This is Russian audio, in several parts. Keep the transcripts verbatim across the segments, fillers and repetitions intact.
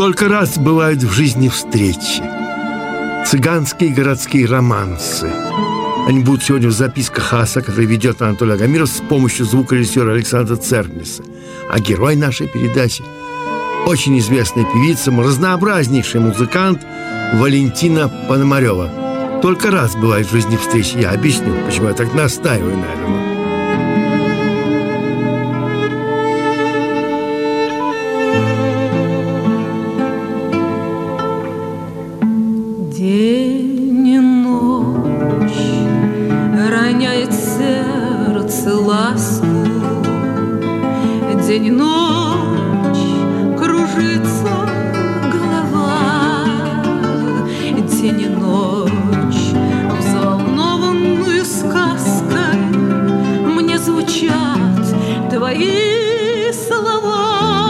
Только раз бывают в жизни встречи. Цыганские городские романсы. Они будут сегодня в записках аса, который ведет Анатолий Агамиров с помощью звукорежиссера Александра Церниса. А герой нашей передачи – очень известная певица, разнообразнейший музыкант Валентина Пономарева. Только раз бывает в жизни встречи. Я объясню, почему я так настаиваю на этом. День и ночь роняет сердце ласку. День и ночь кружится голова. День и ночь взволнованную сказкой мне звучат твои слова.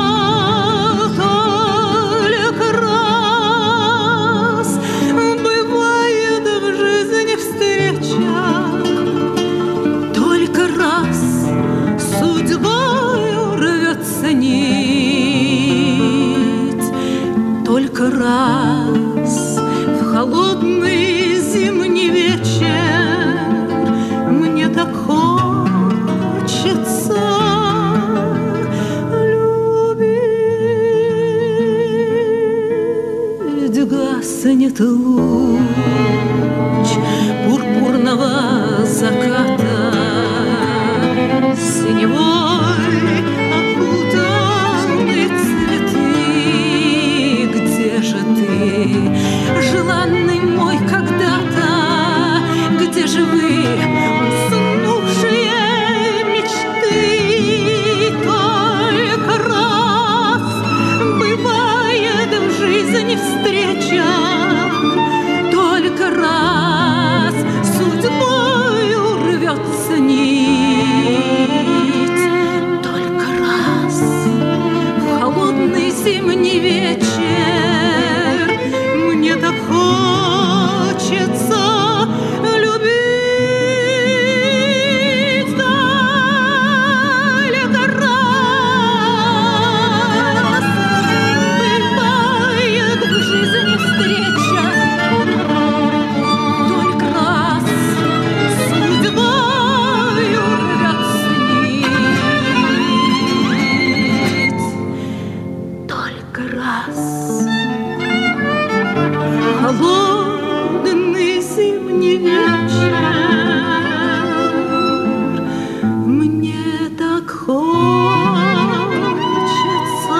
Только раз в холодный зимний вечер мне так хочется любить. Гаснет луч пурпурного заката, синевой окутанный цветы. Где же ты, желанный мой когда-то? Где же вы, уснувшие мечты? Только раз бывает в жизни встреча, только раз судьбою рвется нить, только раз в холодный зимний вечер мне так хочется любить. Только раз бывает в жизни встреча, только раз судьбою рвется нить, только раз холодный зимний вечер мне так хочется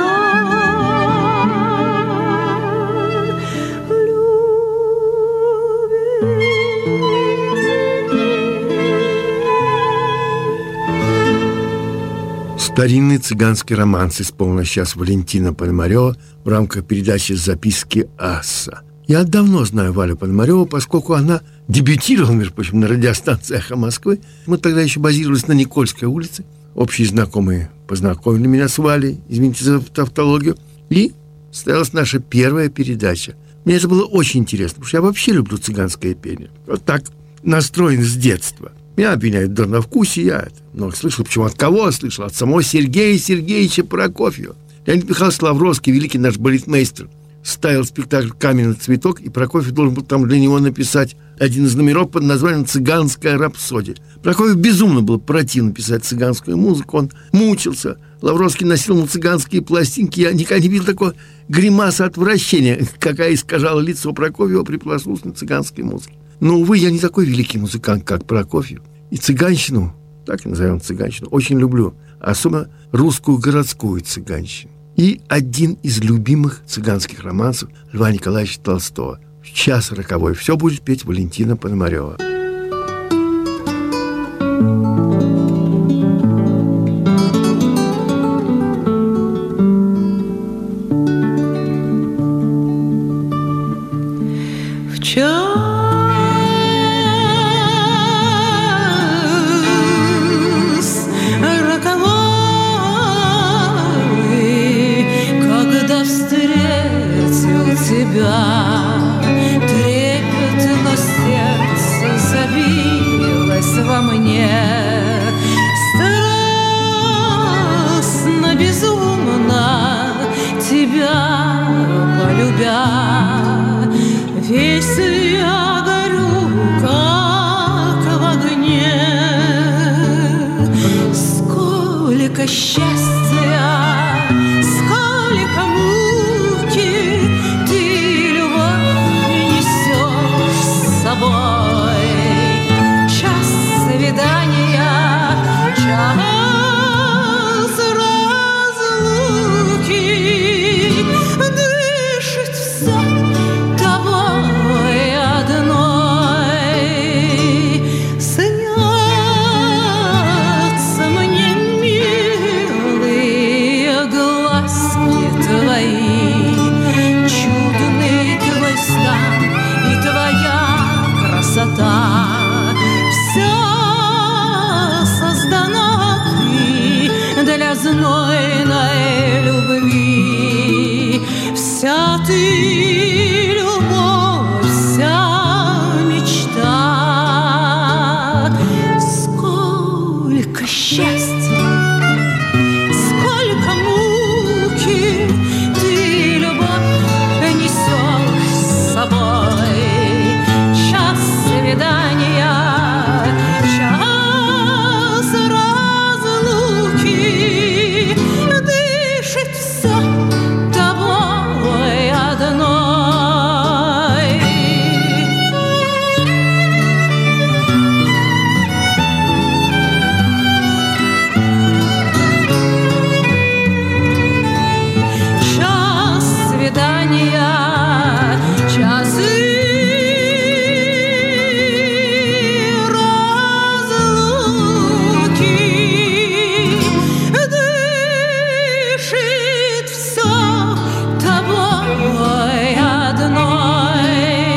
любить. Старинный цыганский романс исполнил сейчас Валентина Пономарева в рамках передачи «Записки аса». Я давно знаю Валю Пономареву, поскольку она дебютировала, между прочим, на радиостанции «Эхо Москвы». Мы тогда еще базировались на Никольской улице. Общие знакомые познакомили меня с Валей, извините за тавтологию. И состоялась наша первая передача. Мне это было очень интересно, потому что я вообще люблю цыганское пение. Вот так настроен с детства. Меня обвиняют в дурновкусии, я это много слышал. Почему от кого слышал? От самого Сергея Сергеевича Прокофьева. Леонид Михайлович Лавровский, великий наш балетмейстер, ставил спектакль «Каменный цветок», и Прокофьев должен был там для него написать один из номеров под названием «Цыганская рапсодия». Прокофьев безумно было противно писать цыганскую музыку, он мучился. Лавровский носил ему цыганские пластинки. Я никогда не видел такого гримаса отвращения, какая искажала лицо Прокофьева при прослушивании цыганской музыки. Но, увы, я не такой великий музыкант, как Прокофьев. И цыганщину, так и назовем цыганщину, очень люблю. Особенно русскую городскую цыганщину. И один из любимых цыганских романсов Льва Николаевича Толстого. В час роковой все будет петь Валентина Пономарева. В час роковой, когда встретил тебя, трепетно сердце забилось во мне, страстно, безумно тебя любя. Весь я горю, как в огне. Сколько счастья, сколько муки ты, любовь, несешь с собой. Час свидания, час разлуки, дышит все тобой одной. Снятся мне милые глазки твои, чудный твой стан и твоя красота. Вся создана ты для знойной любви. Вся ты любовь, вся мечта. Сколько счастья, сколько муки ты, любовь, несешь с собой. Час свидания, час разлуки, дышит все тобой одной. Час свидания, часы разлуки, дышит все тобой одной.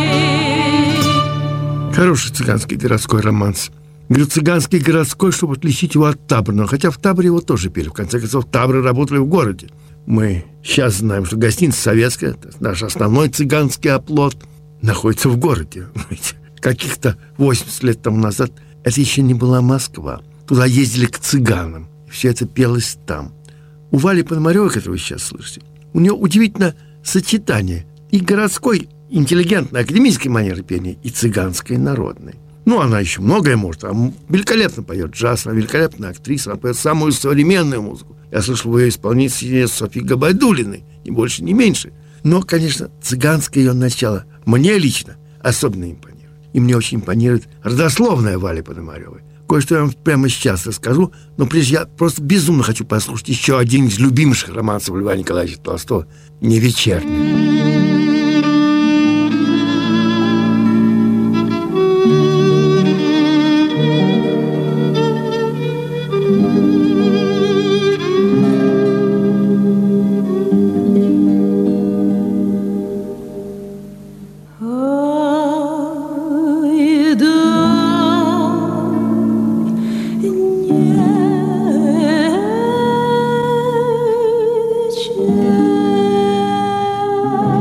Хороший цыганский городской романс. Говорю, цыганский городской, чтобы отличить его от таборного. Хотя в таборе его тоже пели. В конце концов, таборы работали в городе. Мы сейчас знаем, что гостиница советская, это наш основной цыганский оплот, находится в городе. Каких-то восемьдесят лет тому назад это еще не была Москва. Туда ездили к цыганам. И все это пелось там. У Вали Пономаревой, которую вы сейчас слышите, у нее удивительно сочетание и городской, интеллигентной, академической манеры пения, и цыганской, народной. Ну, она еще многое может. Она великолепно поет джаз, она великолепная актриса, она поет самую современную музыку. Я слышал в ее исполнении Софьи Габайдуллиной, ни больше, ни меньше. Но, конечно, цыганское ее начало мне лично особенно импонирует. И мне очень импонирует родословная Вали Пономаревой. Кое-что я вам прямо сейчас расскажу, но прежде я просто безумно хочу послушать еще один из любимейших романсов Льва Николаевича Толстого «Не вечерний». Yeah.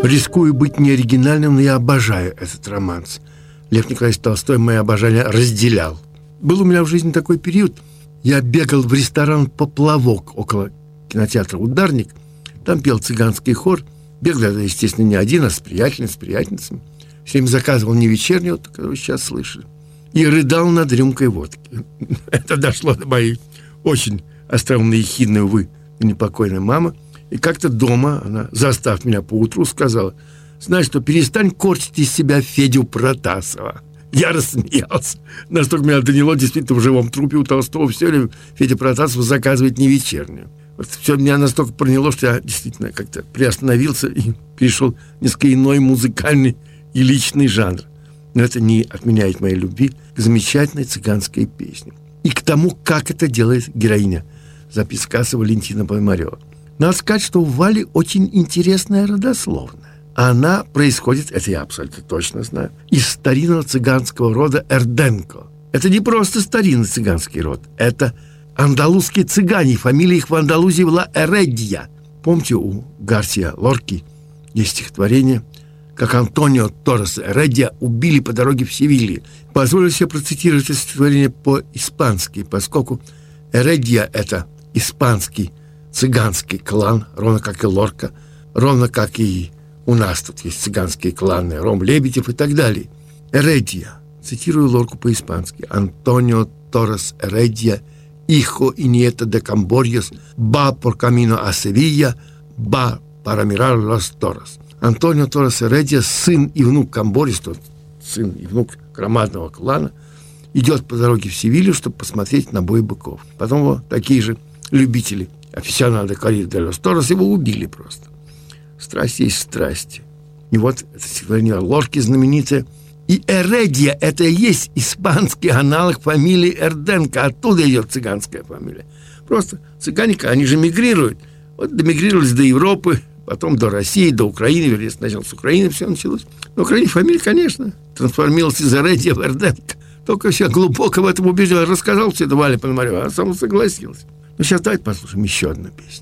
Рискую быть неоригинальным, но я обожаю этот романс. Лев Николаевич Толстой мое обожание разделял. Был у меня в жизни такой период. Я бегал в ресторан «Поплавок» около кинотеатра «Ударник». Там пел цыганский хор. Бегал я, естественно, не один, а с приятелями, с приятельницами. Все время заказывал не вечернюю, которую сейчас слышали. И рыдал над рюмкой водки. Это дошло до моей очень остроумной, ехидной, увы, непокойной мамы. И как-то дома она, застав меня поутру, сказала: знаешь что, перестань корчить из себя Федю Протасова. Я рассмеялся. Настолько меня доняло, действительно, в живом трупе у Толстого все время Федя Протасов заказывает не вечернюю. Вот все меня настолько проняло, что я действительно как-то приостановился и перешел в несколько иной музыкальный и личный жанр. Но это не отменяет моей любви к замечательной цыганской песне. И к тому, как это делает героиня записки Аса Валентина Пономарева. Надо сказать, что у Вали очень интересная родословная. Она происходит, это я абсолютно точно знаю, из старинного цыганского рода Эрденко. Это не просто старинный цыганский род, это андалузские цыгане, фамилия их в Андалузии была Эредия. Помните, у Гарсия Лорки есть стихотворение, как Антонио Торрес Эредия убили по дороге в Севилью. Позволю себе процитировать это стихотворение по-испански, поскольку Эредия – это испанский цыганский клан, ровно как и Лорка, ровно как и у нас тут есть цыганские кланы, Ром Лебедев и так далее. Эредия, цитирую Лорку по-испански, Антонио Торрес Эредия, hijo y nieto de Camboyas, va por camino a Sevilla, va para mirar los toros. Антонио Торрес Эредия, сын и внук Камборис, тот сын и внук громадного клана, идет по дороге в Севилью, чтобы посмотреть на бой быков. Потом его такие же любители, афисионады коррида де лос торос, его убили просто. Страсть есть страсть. И вот это стихотворение Лорки знаменитое. И Эредия – это и есть испанский аналог фамилии Эрденко. Оттуда идет цыганская фамилия. Просто цыгане, они же мигрируют. Вот домигрировались до Европы, потом до России, до Украины. Вернее, сначала с Украины все началось. На Украине фамилия, конечно, трансформировалась из Эредия в Эрденко. Только все глубоко в этом убежден. Рассказал все это Валя Пономарева, а сам согласился. Ну, сейчас давайте послушаем еще одну песню.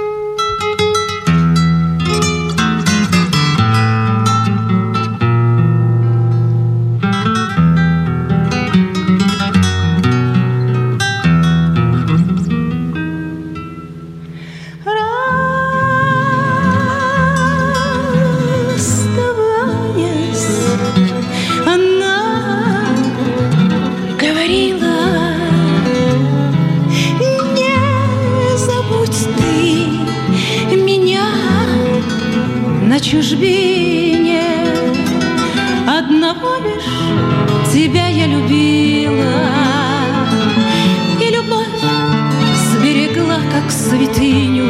Чужбине одного лишь тебя я любила, и любовь сберегла, как святыню.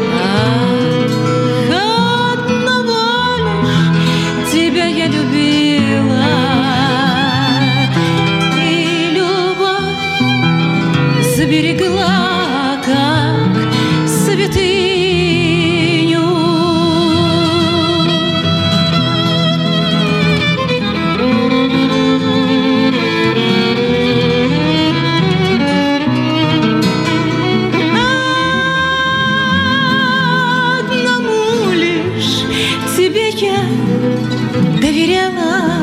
Ах, одного лишь тебя я любила, и любовь сберегла, как святыню. Доверяла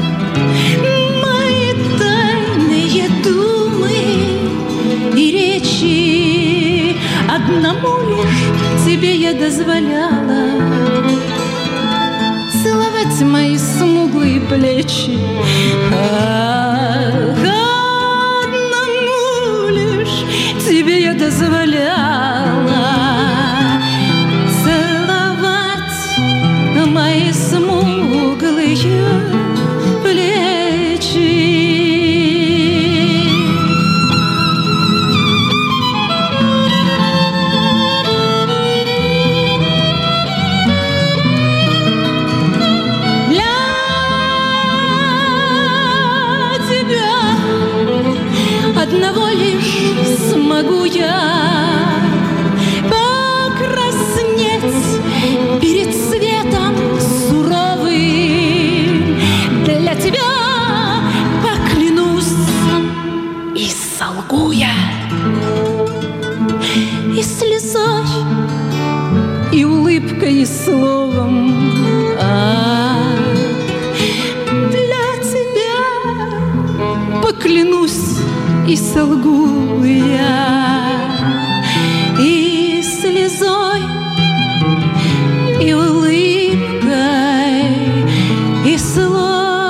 мои тайные думы и речи, одному лишь тебе я дозволяла целовать мои смуглые плечи. Ах, одному лишь тебе я дозволяла мои смуглые плечи. Для тебя одного лишь смогу я покраснеть перед светом суровым. Для тебя поклянусь и солгу я, и слезой, и улыбкой, и словом. и солгу я, и слезой, и улыбкой, и словом.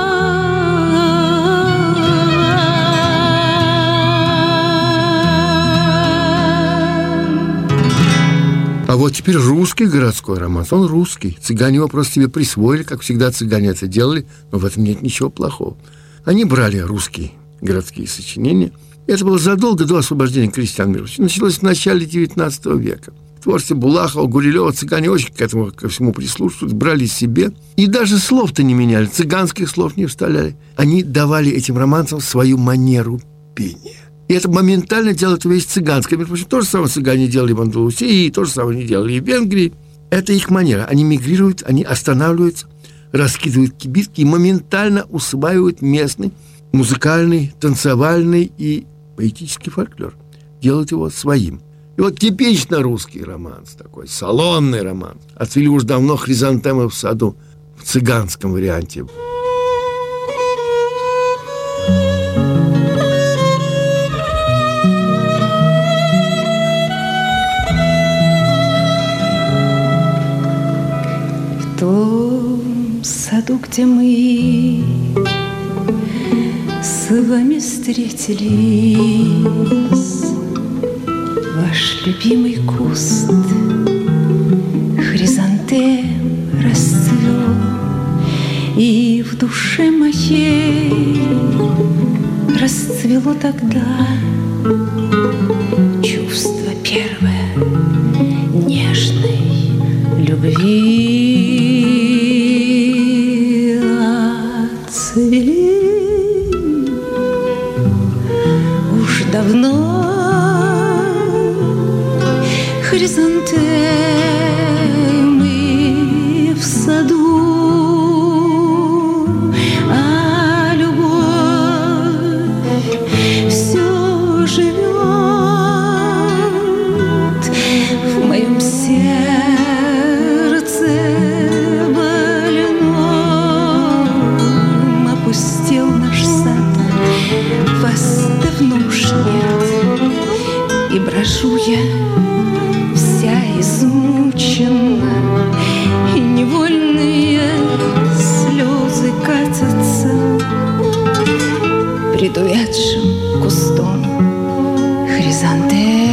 А вот теперь русский городской романс. Он русский. Цыгане его просто себе присвоили, как всегда цыгане это делали, но в этом нет ничего плохого. Они брали русские городские сочинения. Это было задолго до освобождения крестьян мира. Началось в начале девятнадцатого века. В творчестве Булахова, Гурилева цыгане очень к этому ко всему прислушивались, брали себе. И даже слов-то не меняли, цыганских слов не вставляли. Они давали этим романсам свою манеру пения. И это моментально делает весь цыганский. Между прочим, то же самое цыгане делали в Андалусии, и то же самое они делали и в Венгрии. Это их манера. Они мигрируют, они останавливаются, раскидывают кибитки и моментально усваивают местный музыкальный, танцевальный и поэтический фольклор. Делают его своим. И вот типично русский романс такой, салонный романс. Отцвели уж давно хризантемы в саду в цыганском варианте. В том саду, где мы с вами встретились, ваш любимый куст хризантем расцвел, и в душе моей расцвело тогда чувство первое нежной любви. Отцвели уж давно хризантемы в саду, а любовь все живет в моем сердце больном. Опустел наш сад, вас давно уж нет, и брожу я вся измучена, и невольные слезы катятся пред увядшим кустом хризантем.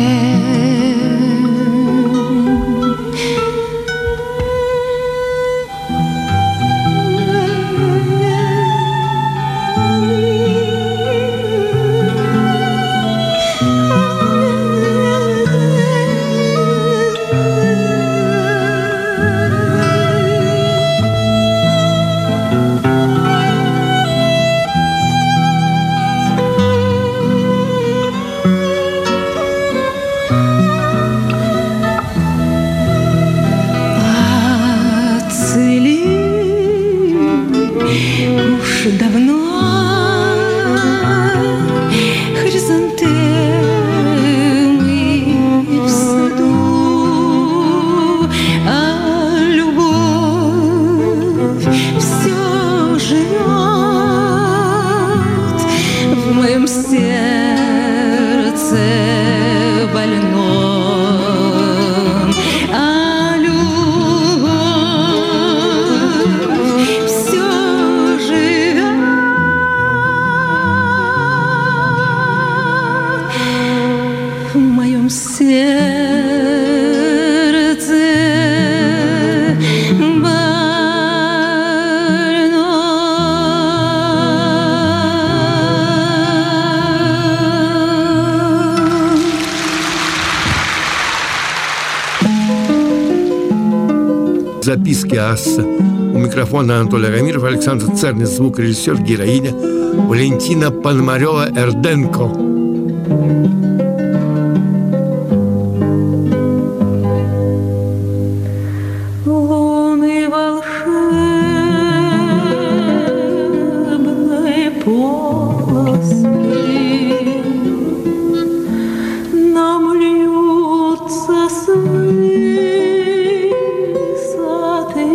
Давно хризантемы в саду, а любовь все живет в моем сердце больном, а любовь все в моем сердце больном. Записки Асса. У микрофона Анатолий Рамиров, Александр Цернец, звукорежиссер, героиня Валентина Пономарева-Эрденко. Луны волшебной полосы нам льются с высоты.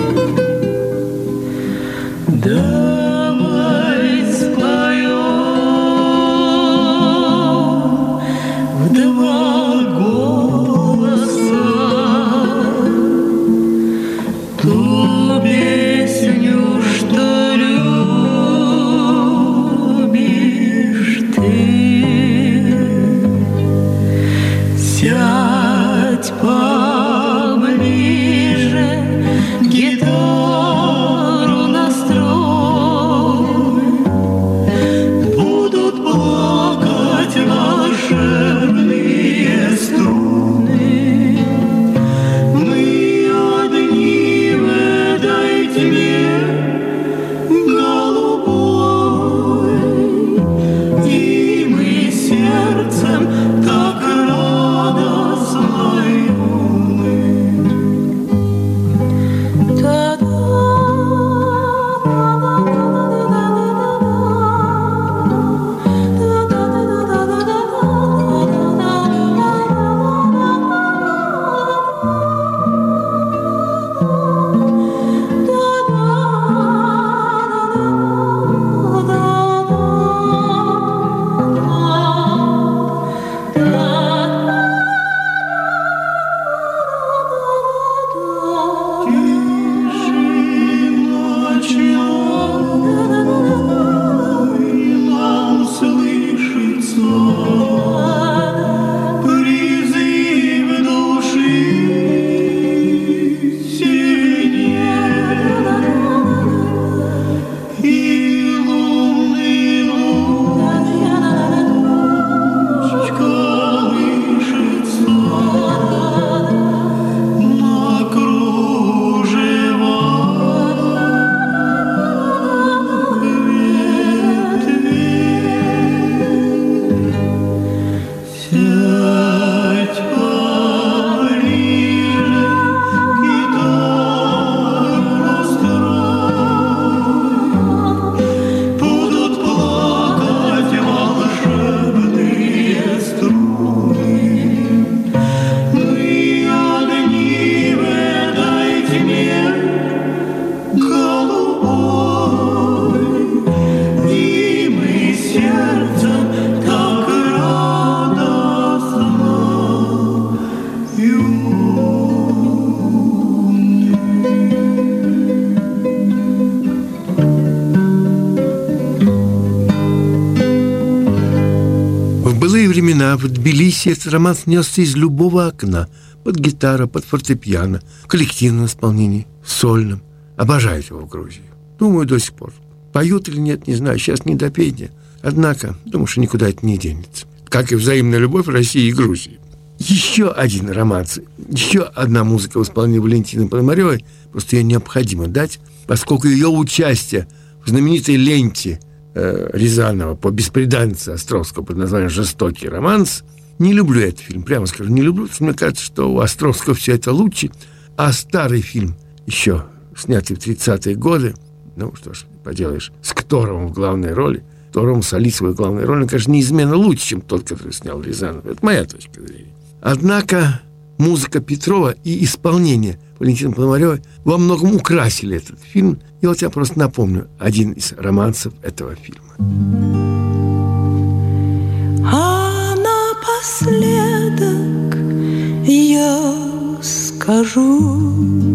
Давай споем поближе, гитару настрой. Будут плакать волшебные струны. Мы одни в этой тьме голубой, и мы сердцем так радостно юны. В былые времена в Тбилиси этот романс несся из любого окна, под гитару, под фортепиано, в коллективном исполнении, в сольном. Обожают его в Грузии. Думаю, до сих пор. Поют или нет, не знаю, сейчас не до пения. Однако, думаю, что никуда это не денется. Как и взаимная любовь России и Грузии. Еще один романс, еще одна музыка в исполнении Валентины Пономаревой, просто ее необходимо дать, поскольку ее участие в знаменитой ленте э, Рязанова по бесприданнице Островского под названием «Жестокий романс». Не люблю этот фильм, прямо скажу, не люблю, потому что мне кажется, что у Островского все это лучше, а старый фильм, еще снятый в тридцатые годы, ну что ж поделаешь, с Кторовым в главной роли, Кторовым солить свою главную роль, он, конечно, неизменно лучше, чем тот, который снял Рязанов. Это моя точка зрения. Однако музыка Петрова и исполнение Валентины Пономаревой во многом украсили этот фильм. И вот я просто напомню один из романсов этого фильма. А напоследок я скажу: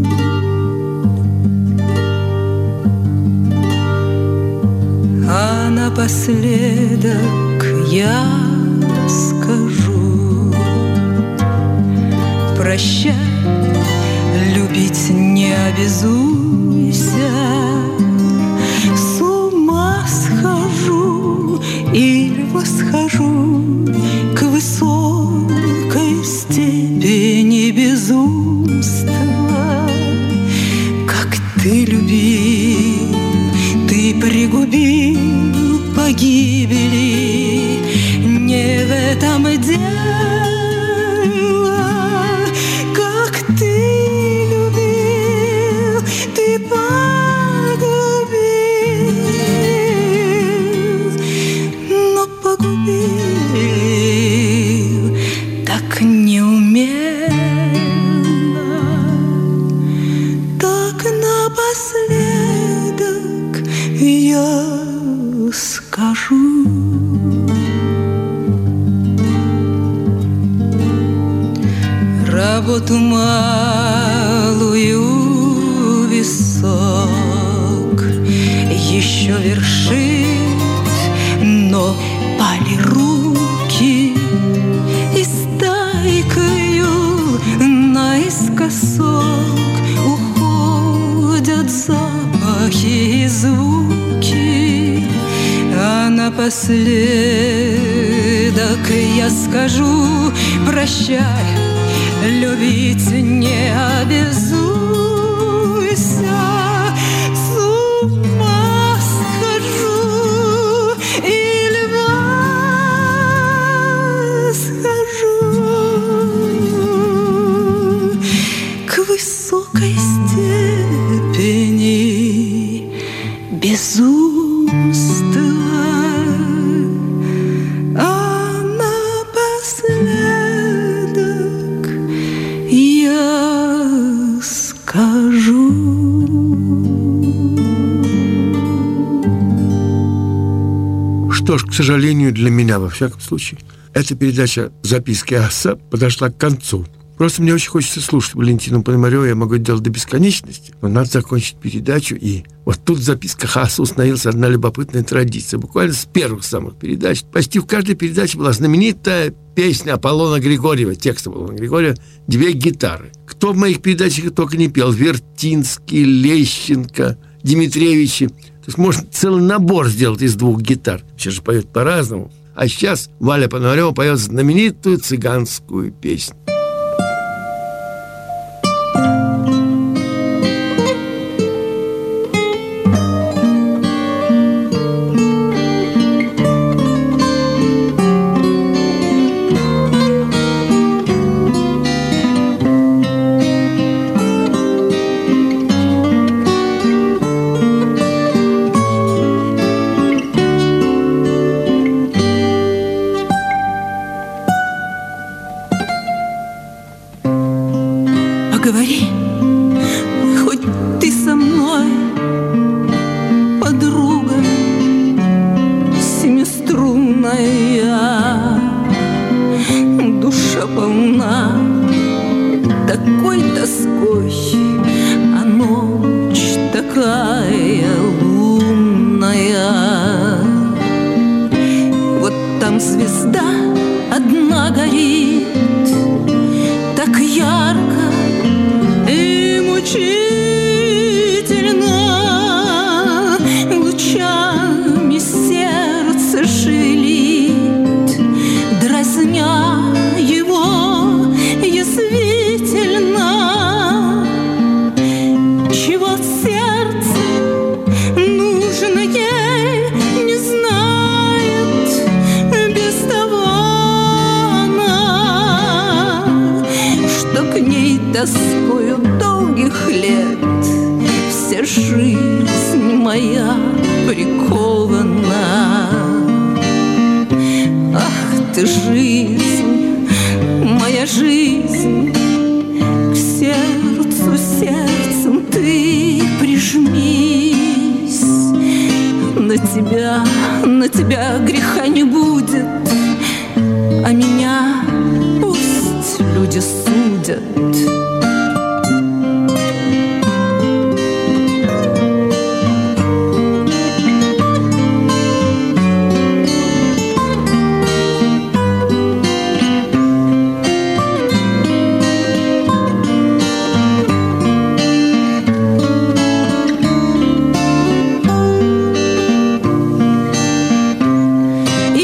а напоследок я скажу: прощай, любить не обязуйся, с ума схожу или восхожу к высокой степени безумства. Как ты любил, ты пригубил погибели, не в этом дело. Так неумело, так напоследок я скажу: работу малую висок еще вершить, но пали руки и стайкою висок уходят запахи и звуки, а напоследок я скажу: прощай, любить не обязуйся. С ума схожу или восхожу к высокой степени безумства, а напоследок я скажу. Что ж, к сожалению, для меня, во всяком случае, эта передача «Записки Аса» подошла к концу. Просто мне очень хочется слушать Валентину Пономареву, я могу делать до бесконечности, но надо закончить передачу. И вот тут в «Записках Аса» установилась одна любопытная традиция. Буквально с первых самых передач. Почти в каждой передаче была знаменитая песня Аполлона Григорьева, текст Аполлона Григорьева «Две гитары». Кто в моих передачах только не пел? Вертинский, Лещенко, Дмитриевичи. То есть можно целый набор сделать из двух гитар. Все же поют по-разному. А сейчас Валя Пономарева поет знаменитую цыганскую песню. Говори, хоть ты со мной, подруга семиструнная, душа полна такой тоской, а ночь такая лунная. Вот там звезда одна горит, так ярко и мучительно, лучами сердце шевелит, дразня его язвительно. Чего сердце нужно ей не знает, без того она, что к ней тоскою долгих лет вся жизнь моя прикована. Ах ты, жизнь, моя жизнь, к сердцу сердцем ты прижмись. На тебя, на тебя греха не будет, а меня пусть люди судят.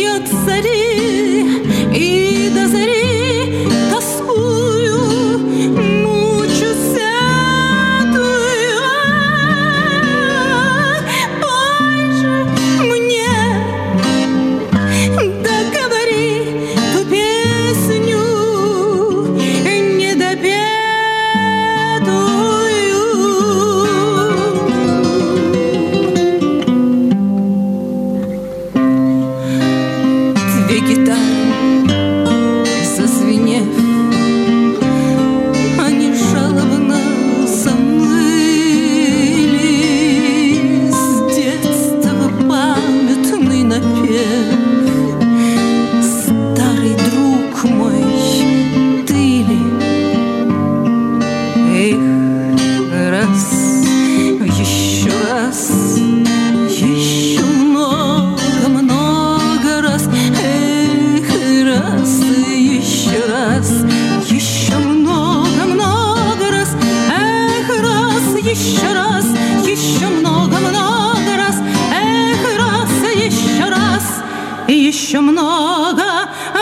И до зари тоскую еще много